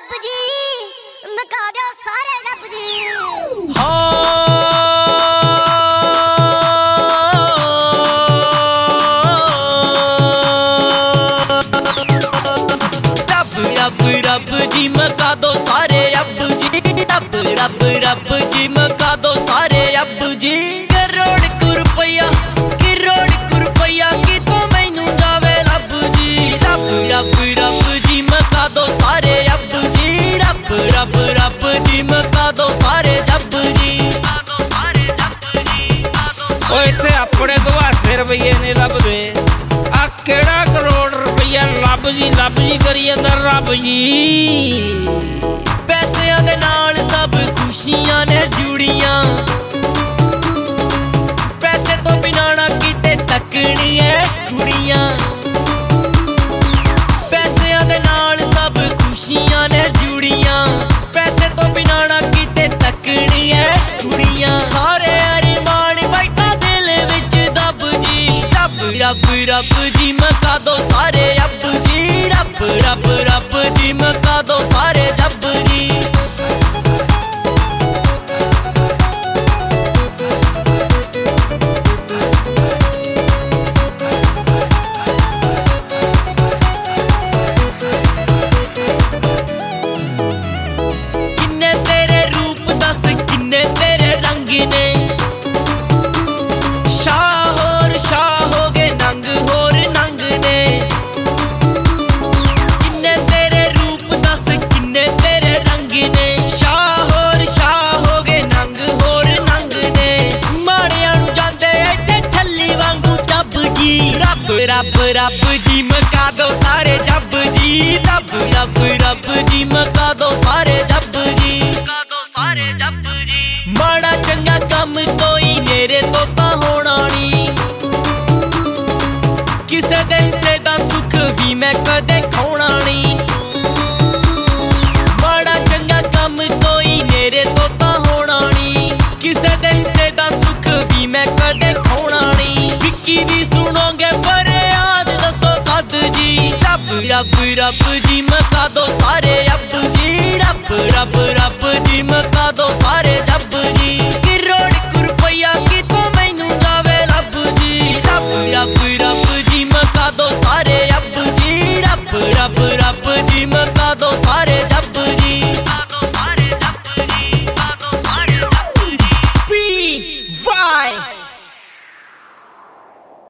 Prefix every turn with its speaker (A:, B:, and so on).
A: रब जी मका दो सारे रब जी।
B: रब रब जी मका दो सारे रब जी। रब रब रब जी मका दो सारे रब जी। करोड़ रुपया की तो मैनू जावे लब जी। रब रब रब जी मका दो सारे रब जी। रब रब रब जी मका दो सारे रब जी।
C: इत्थे अपने दुहासे रुपये नहीं लभदे, आ केड़ा करोड़ रुपया लब जी करी जांदा रब जी।
B: पैसिਆਂ ਦੇ ਨਾਲ सब खुशियां ने जुड़ियां, पैसे तो बिना ना किते तकनी है कुड़ियां। पैसिਆਂ ਦੇ ਨਾਲ सब खुशियां ने जुड़ियां, पैसे तो बिना ना किते तकनी है कुड़ियां। सारे अरमान बैठा दिल विच दब जी। रब रब रब जी मका दो सारे रब जी। रब रब रब जी मका दो सारे रब जी। किन्ने तेरे रूप दस किन्ने तेरे रंग ने, शाह हो गए नंग होर नंग ने। किन्ने तेरे रूप दस किन्ने तेरे रंग ने, शाह हो गए नंग होर नंग ने। माड़ियां नूं जांदे इत्थे ठल्ली वांगू टब जी। रब रब रब जी मका दो सारे जब जी। रब रब रब जी मका दो सारे जब जी। माड़ा चंगा कम कोई मेरे तो ता होना नी, किसे दे हिस्से दा सुख भी मैं कदे खोना नी। माड़ा चंगा कम कोई मेरे तो ता होना नी, किसे दे हिस्से दा सुख भी मैं कदे खोना नी। विक्की दी सुनोगे पर याद दसो कद जी। रब रब रब जी मका दो सारे